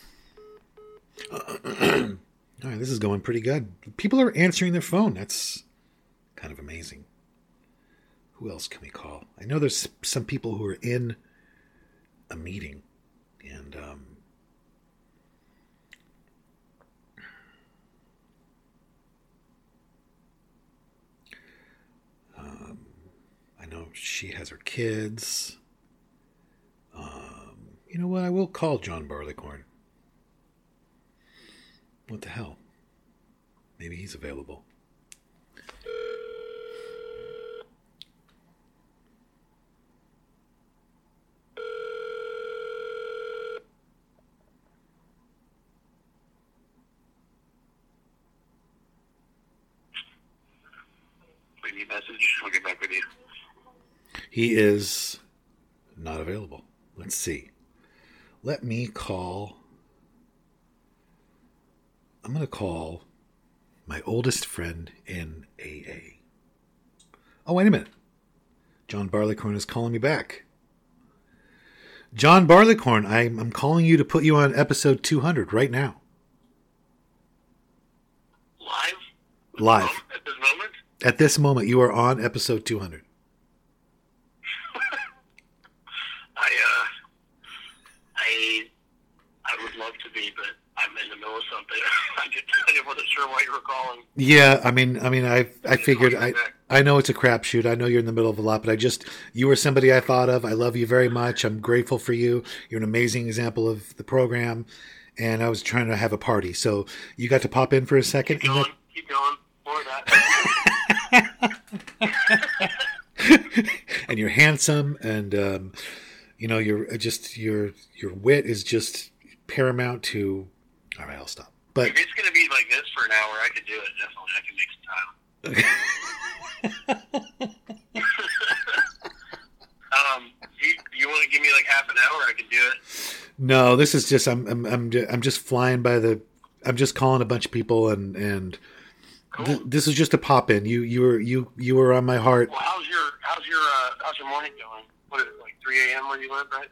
Speaker 2: All right, this is going pretty good. People are answering their phone. That's kind of amazing. Who else can we call? I know there's some people who are in a meeting, and um, um, I know she has her kids. Um, you know what? I will call John Barleycorn. What the hell? Maybe he's available.
Speaker 4: Leave me a message. I'll get back with you.
Speaker 2: He is not available. Let's see. Let me call. I'm going to call my oldest friend in A A. Oh, wait a minute. John Barleycorn is calling me back. John Barleycorn, I'm, I'm calling you to put you on episode two hundred right now.
Speaker 4: Live?
Speaker 2: Live.
Speaker 4: At this moment?
Speaker 2: At this moment, you are on episode two hundred.
Speaker 4: I, uh, I, I would love to be, but I'm in the middle of something. I just I wasn't sure why you were calling.
Speaker 2: Yeah, I mean, I mean, I I figured I I know it's a crapshoot. I know you're in the middle of a lot, but I just you were somebody I thought of. I love you very much. I'm grateful for you. You're an amazing example of the program, and I was trying to have a party, so you got to pop in for a second.
Speaker 4: Keep
Speaker 2: and
Speaker 4: going.
Speaker 2: that-
Speaker 4: Keep going. More of that.
Speaker 2: and you're handsome, and um, you know you're just your your wit is just paramount to. All right, I'll stop. But
Speaker 4: If it's going to be like this for an hour, I could do it. Definitely. I can make some time. um, you, you want to give me like half an hour? I could do it.
Speaker 2: no, this is just I'm I'm I'm ju- I'm just flying by the. I'm just calling a bunch of people, and and
Speaker 4: Cool.
Speaker 2: th- this is just a pop in. You you were you you were on my heart.
Speaker 4: Well, how's your how's your uh, how's your morning going? What is it, like three a.m. where you live, right?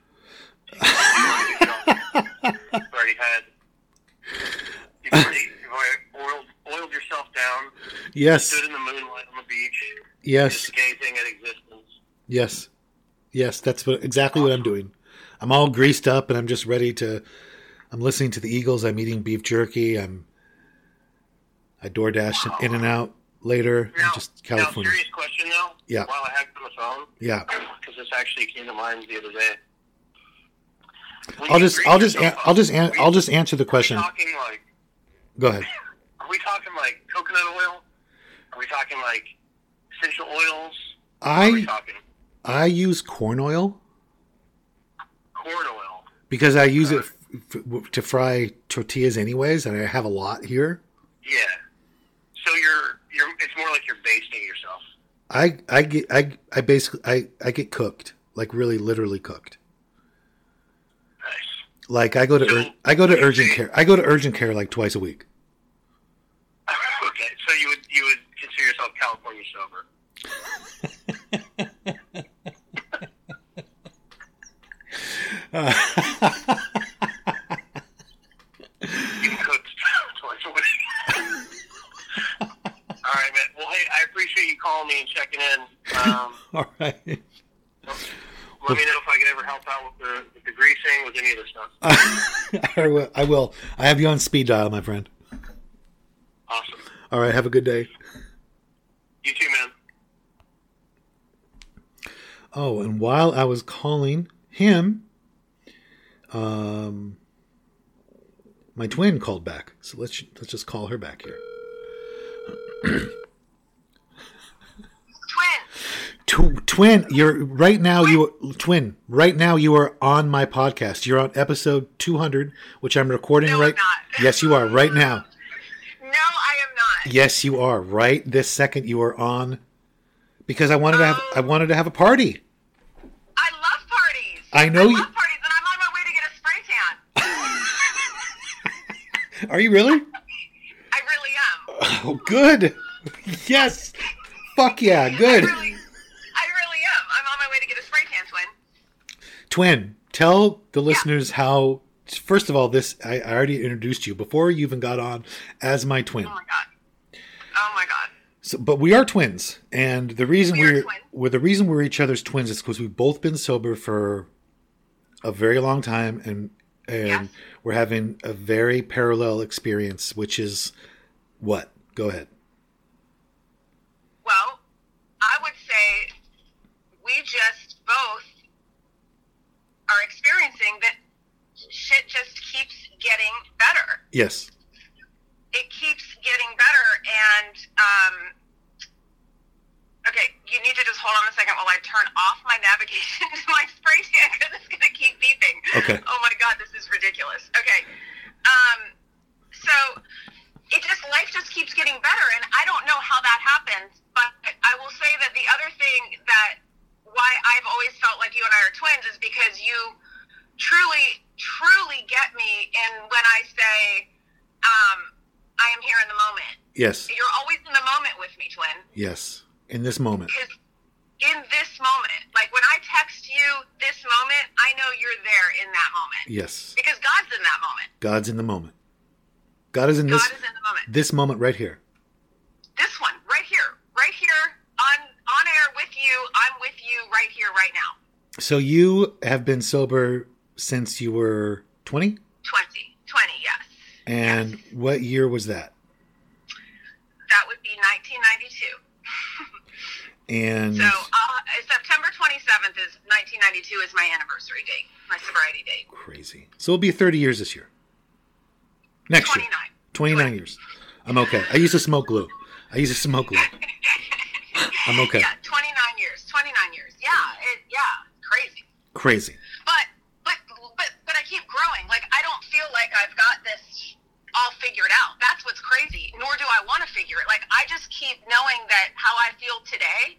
Speaker 4: You've already had. You've already, you've already oiled, oiled yourself down.
Speaker 2: Yes,
Speaker 4: Stood in the moonlight on the beach.
Speaker 2: yes,
Speaker 4: Just gazing at existence.
Speaker 2: yes, yes. That's what exactly what I'm doing. I'm all greased up, and I'm just ready to. I'm listening to the Eagles. I'm eating beef jerky. I'm. I DoorDash some In and Out later.
Speaker 4: Now,
Speaker 2: Just
Speaker 4: now,
Speaker 2: California.
Speaker 4: serious question though.
Speaker 2: Yeah.
Speaker 4: While I have you on the phone,
Speaker 2: Yeah.
Speaker 4: because this actually came to mind the other day. When
Speaker 2: I'll
Speaker 4: you
Speaker 2: just
Speaker 4: grease
Speaker 2: I'll just
Speaker 4: yourself
Speaker 2: an-
Speaker 4: up,
Speaker 2: I'll just an-
Speaker 4: we-
Speaker 2: I'll just answer the question.
Speaker 4: Are we talking like?
Speaker 2: Go ahead.
Speaker 4: Are we talking like coconut oil? Are we talking like essential oils? What are we
Speaker 2: I
Speaker 4: talking
Speaker 2: I use corn oil
Speaker 4: corn oil?
Speaker 2: because I use it f- f- to fry tortillas anyways, and I have a lot here.
Speaker 4: Yeah. So you're you're. It's more like you're basting yourself.
Speaker 2: I I get I I basically I I get cooked, like really literally cooked.
Speaker 4: Nice.
Speaker 2: Like I go to
Speaker 4: So,
Speaker 2: ur- I go to
Speaker 4: when you
Speaker 2: urgent
Speaker 4: say-
Speaker 2: care. I go to urgent care like twice a week.
Speaker 4: Okay. So you would you would consider yourself California sober? All right, man. Well, hey, I appreciate you calling me and checking in. Um,
Speaker 2: All right.
Speaker 4: let me know if I can ever help out with the, with the greasing, with any of this stuff.
Speaker 2: I will. I will. I have you on speed dial, my friend.
Speaker 4: Awesome.
Speaker 2: All right. Have a good day.
Speaker 4: You too, man.
Speaker 2: Oh, and while I was calling him, um, my twin called back. So let's let's just call her back here.
Speaker 5: Twin.
Speaker 2: Tw- twin, you're right now. You twin. Right now, you are on my podcast. You're on episode two hundred, which I'm recording
Speaker 5: No,
Speaker 2: right.
Speaker 5: I'm not.
Speaker 2: Yes, you are right now.
Speaker 5: No, I am not.
Speaker 2: Yes, you are right this second. You are on because I wanted to have. I wanted to have a party.
Speaker 5: I love parties.
Speaker 2: I know
Speaker 5: I
Speaker 2: you-
Speaker 5: love parties, and I'm on my way to get a spray tan.
Speaker 2: Are you really?
Speaker 5: I really am.
Speaker 2: Oh, good. Yes. Fuck yeah. Good.
Speaker 5: I really, I really am. I'm on my way to get a spray tan, twin.
Speaker 2: Twin, tell the listeners how. First of all, this I, I already introduced you before you even got on as my twin.
Speaker 5: Oh my god. Oh my god.
Speaker 2: So, but we are twins, and the reason
Speaker 5: We are
Speaker 2: we're
Speaker 5: twins.
Speaker 2: well, the reason we're each other's twins is because we've both been sober for a very long time, and and
Speaker 5: Yes.
Speaker 2: we're having a very parallel experience, which is what? Go ahead.
Speaker 5: Well, I would say we just both are experiencing that shit just keeps getting better.
Speaker 2: Yes.
Speaker 5: It keeps getting better, and um, okay, you need to just hold on a second while I turn off my navigation to my spray tan because it's going to keep beeping.
Speaker 2: Okay.
Speaker 5: Oh my god, this is ridiculous. Okay, um, so it just life just keeps getting better, and I don't know how that happens, but I will say that the other thing that why I've always felt like you and I are twins is because you truly, truly get me in when I say, um, I am here in the moment.
Speaker 2: Yes.
Speaker 5: You're always in the moment with me, twin.
Speaker 2: Yes. In this moment.
Speaker 5: Because in this moment, like when I text you this moment, I know you're there in that moment.
Speaker 2: Yes.
Speaker 5: Because God's in that moment.
Speaker 2: God's in the moment. God is in
Speaker 5: God
Speaker 2: this
Speaker 5: is in the moment.
Speaker 2: this moment right here.
Speaker 5: This one, right here, right here, on on air with you. I'm with you right here, right now.
Speaker 2: So you have been sober since you were twenty?
Speaker 5: twenty. twenty, yes.
Speaker 2: And
Speaker 5: Yes.
Speaker 2: what year was that?
Speaker 5: That would be nineteen ninety-two.
Speaker 2: And
Speaker 5: So uh, September twenty-seventh is nineteen ninety-two is my anniversary date, my sobriety date.
Speaker 2: crazy. So it'll be thirty years this year. Next year.
Speaker 5: twenty-nine.
Speaker 2: twenty-nine years. I'm okay. I used to smoke glue. I used to smoke glue. I'm okay.
Speaker 5: Yeah, twenty-nine years. twenty-nine years. Yeah, it, yeah, crazy.
Speaker 2: Crazy.
Speaker 5: But but but but I keep growing. Like I don't feel like I've got this all figured out. That's what's crazy. Nor do I want to figure it. Like I just keep knowing that how I feel today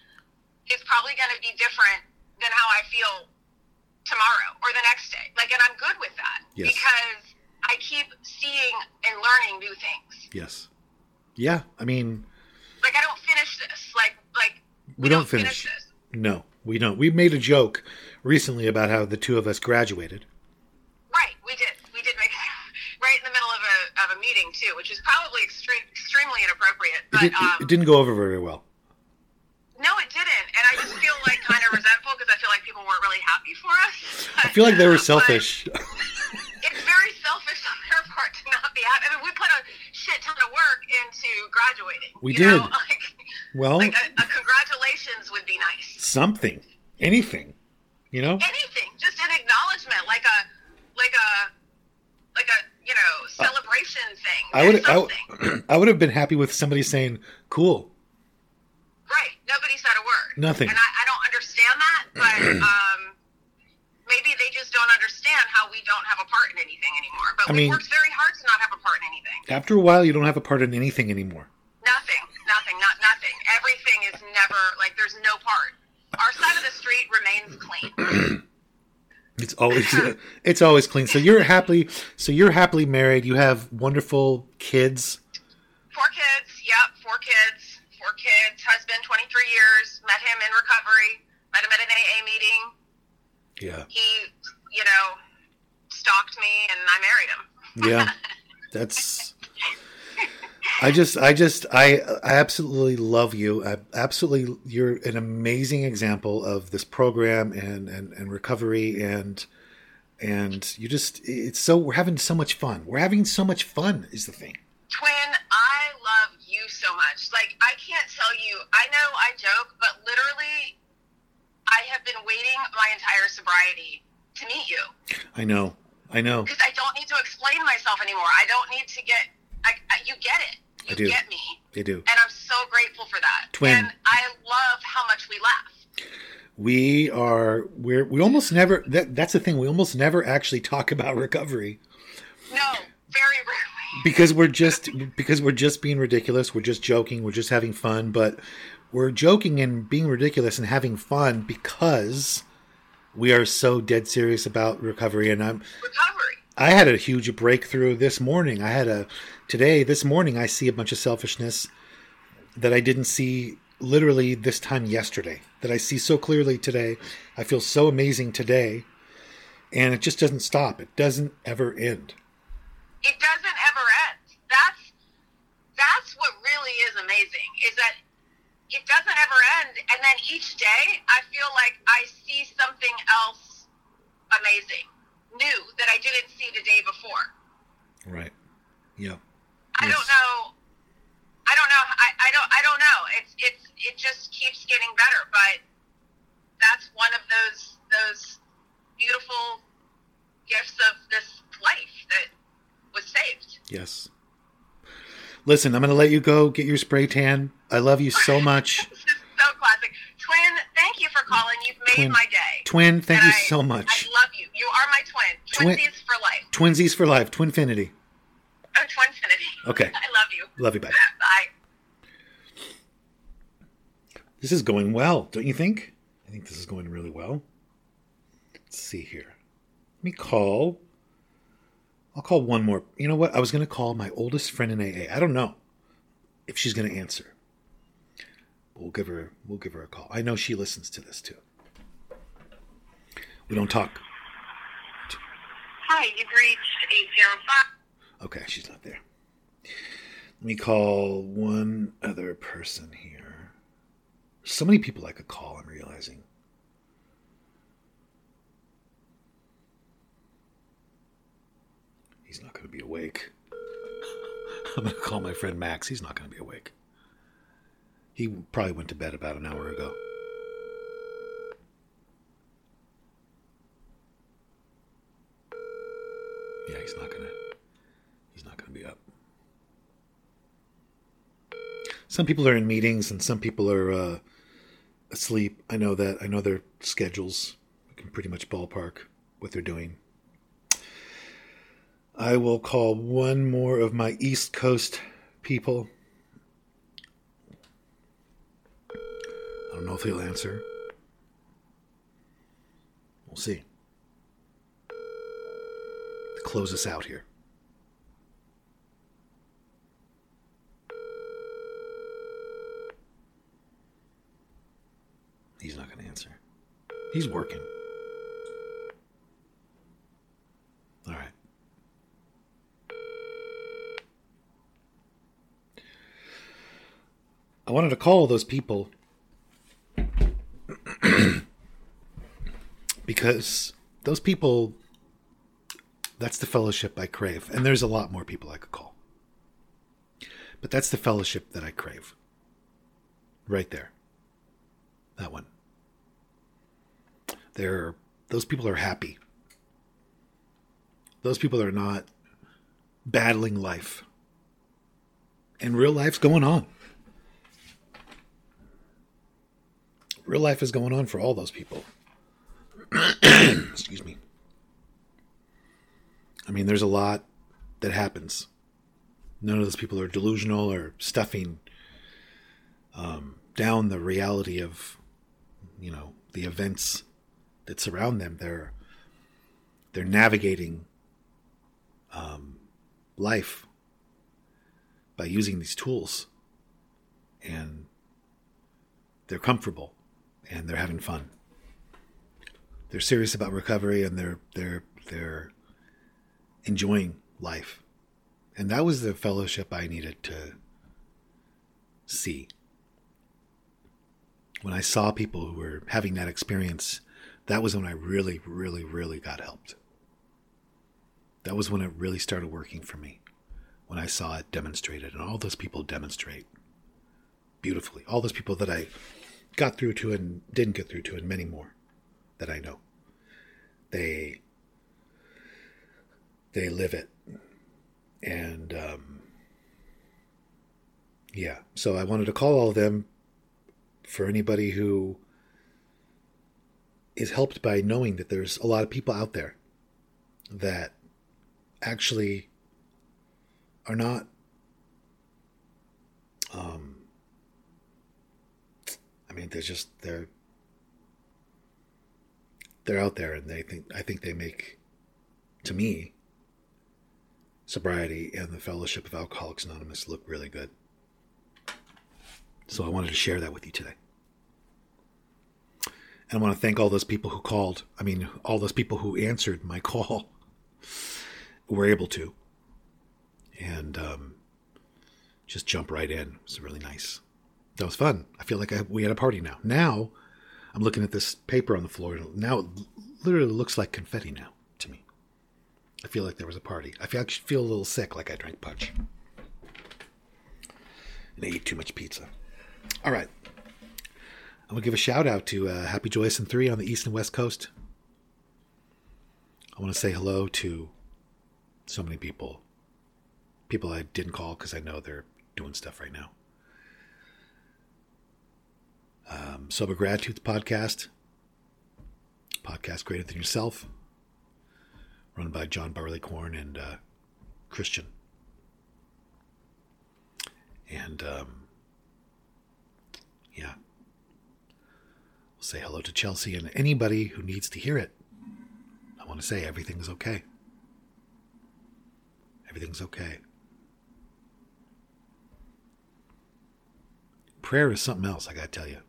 Speaker 5: is probably going to be different than how I feel tomorrow or the next day. Like, and I'm good with that.
Speaker 2: Yes.
Speaker 5: Because I keep seeing and learning new things.
Speaker 2: Yes. Yeah. I mean,
Speaker 5: Like I don't finish this. Like like
Speaker 2: we, don't, finish.
Speaker 5: this.
Speaker 2: No, we don't. We made a joke recently about how the two of us graduated.
Speaker 5: Right, we did. We did make right in the middle of a of a meeting too, which is probably extreme, extremely inappropriate.
Speaker 2: It,
Speaker 5: But
Speaker 2: did,
Speaker 5: um,
Speaker 2: it didn't go over very well.
Speaker 5: no, it didn't, and I just feel like kind of resentful because I feel like people weren't really happy for us.
Speaker 2: I feel like they were
Speaker 5: But
Speaker 2: selfish.
Speaker 5: it's very selfish on their part to not be happy. I mean, we put a shit ton of work into graduating.
Speaker 2: We
Speaker 5: you
Speaker 2: did.
Speaker 5: Know? Like,
Speaker 2: Well,
Speaker 5: like a, a congratulations would be nice.
Speaker 2: something, anything, you know.
Speaker 5: Anything, just an acknowledgement, like a like a like a you know celebration thing.
Speaker 2: I would, I,
Speaker 5: something.
Speaker 2: would- I would have been happy with somebody saying, "Cool."
Speaker 5: Right. Nobody said a word.
Speaker 2: Nothing.
Speaker 5: And I, I don't understand that, but um, maybe they just don't understand how we don't have a part in anything anymore. But
Speaker 2: I
Speaker 5: we
Speaker 2: mean-
Speaker 5: worked very hard to not have a part in anything.
Speaker 2: After a while, you don't have a part in anything anymore.
Speaker 5: Nothing. Nothing. Not nothing. Everything is never, like, there's no part. Our side of the street remains clean.
Speaker 2: It's always it's always clean. So you're happily so you're happily married. You have wonderful kids.
Speaker 5: Four kids. Yep. Four kids. Four kids. Husband, twenty-three years. Met him in recovery. Met him at an A A meeting.
Speaker 2: Yeah.
Speaker 5: He, you know, stalked me, and I married him.
Speaker 2: Yeah. That's I just, I just, I, I absolutely love you. I absolutely, you're an amazing example of this program and, and, and recovery and, and you just, it's so, we're having so much fun. We're having so much fun is the thing.
Speaker 5: Twin, I love you so much. Like, I can't tell you, I know I joke, but literally, I have been waiting my entire sobriety to meet you.
Speaker 2: I know, I know.
Speaker 5: Because I don't need to explain myself anymore. I don't need to get, I, I, you get it. You
Speaker 2: I do.
Speaker 5: get me.
Speaker 2: I do.
Speaker 5: And I'm so grateful for that.
Speaker 2: Twin.
Speaker 5: And I love how much we laugh.
Speaker 2: We are, we're, we almost never, that, that's the thing, we almost never actually talk about recovery.
Speaker 5: No, very rarely.
Speaker 2: Because we're just, because we're just being ridiculous. We're just joking. We're just having fun. But we're joking and being ridiculous and having fun because we are so dead serious about recovery. And I'm,
Speaker 5: Recovery.
Speaker 2: I had a huge breakthrough this morning. I had a, today, this morning, I see a bunch of selfishness that I didn't see literally this time yesterday, that I see so clearly today. I feel so amazing today. And it just doesn't stop. It doesn't ever end.
Speaker 5: It doesn't ever end. That's, that's what really is amazing, is that it doesn't ever end. And then each day, I feel like I see something else amazing, new, that I didn't see the day before.
Speaker 2: Right. Yeah.
Speaker 5: I
Speaker 2: Yes.
Speaker 5: don't know. I don't know. I, I don't. I don't know. It's it's it just keeps getting better. But that's one of those those beautiful gifts of this life that was saved.
Speaker 2: Yes. Listen, I'm going to let you go get your spray tan. I love you so much.
Speaker 5: This is so classic. Twin, thank you for calling. You've made
Speaker 2: Twin.
Speaker 5: my day.
Speaker 2: Twin, thank
Speaker 5: And
Speaker 2: you
Speaker 5: I-
Speaker 2: so much.
Speaker 5: I love you. You are my twin.
Speaker 2: Twin-
Speaker 5: Twinsies for life.
Speaker 2: Twinsies for life. Twinfinity.
Speaker 5: Oh, Twinfinity.
Speaker 2: Okay.
Speaker 5: I love you.
Speaker 2: Love you, bye.
Speaker 5: Bye.
Speaker 2: This is going well, don't you think? I think this is going really well. Let's see here. Let me call. I'll call one more. You know what? I was going to call my oldest friend in A A. I don't know if she's going to answer. We'll give her. We'll give her a call. I know she listens to this too. We don't talk.
Speaker 5: Hi, you've reached eight zero five.
Speaker 2: Okay, she's not there. Let me call one other person here. So many people I could call, I'm realizing. He's not going to be awake. I'm going to call my friend Max. He's not going to be awake. He probably went to bed about an hour ago. Yeah, he's not going to. He's not going to be up. Some people are in meetings and some people are uh, asleep. I know that. I know their schedules. I can pretty much ballpark what they're doing. I will call one more of my East Coast people. I don't know if he'll answer. We'll see. To close us out here. He's not going to answer. He's working. All right. I wanted to call those people because those people, that's the fellowship I crave. And there's a lot more people I could call. But that's the fellowship that I crave. Right there. That one. They're, those people are happy. Those people are not battling life. And real life's going on. Real life is going on for all those people. Excuse me. I mean, there's a lot that happens. None of those people are delusional or stuffing um, down the reality of, you know, the events that surround them. They're they're navigating um, life by using these tools, and they're comfortable and they're having fun. They're serious about recovery and they're they're they're enjoying life. And that was the fellowship I needed to see. When I saw people who were having that experience, that was when I really, really, really got helped. That was when it really started working for me. When I saw it demonstrated, and all those people demonstrate beautifully. All those people that I got through to and didn't get through to, and many more that I know. They they live it. And um, yeah, so I wanted to call all of them for anybody who is helped by knowing that there's a lot of people out there that actually are not um I mean they're just they're they're out there, and they think I think they make, to me, sobriety and the Fellowship of Alcoholics Anonymous look really good. So I wanted to share that with you today. And I want to thank all those people who called. I mean, all those people who answered my call were able to. And um, just jump right in. It was really nice. That was fun. I feel like I, we had a party now. Now, I'm looking at this paper on the floor. And now it literally looks like confetti now to me. I feel like there was a party. I feel, I feel a little sick, like I drank punch. And I ate too much pizza. All right. I'm going to give a shout out to uh, Happy Joyous and three on the East and West Coast. I want to say hello to so many people. People I didn't call because I know they're doing stuff right now. Um, Sober Gratitude podcast. Podcast Greater Than Yourself. Run by John Barleycorn and uh, Christian. And, um, yeah. We'll say hello to Chelsea and anybody who needs to hear it. I want to say everything's okay. Everything's okay. Prayer is something else, I gotta tell you.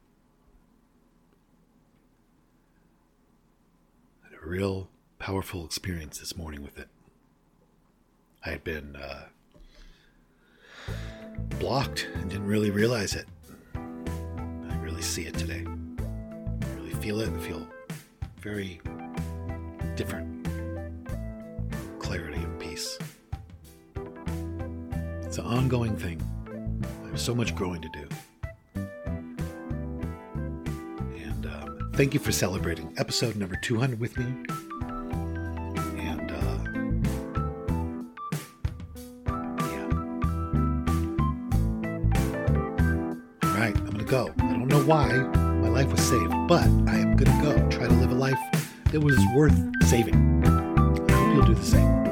Speaker 2: I had a real powerful experience this morning with it. I had been uh, blocked and didn't really realize it. I really see it today. I really feel it. I feel very different clarity and peace. It's an ongoing thing. I have so much growing to do. And um, thank you for celebrating episode number two hundred with me. And uh, yeah. All right, I'm going to go. I don't know why my life was saved, but I am going to go try to live a life that was worth saving. I hope you'll do the same.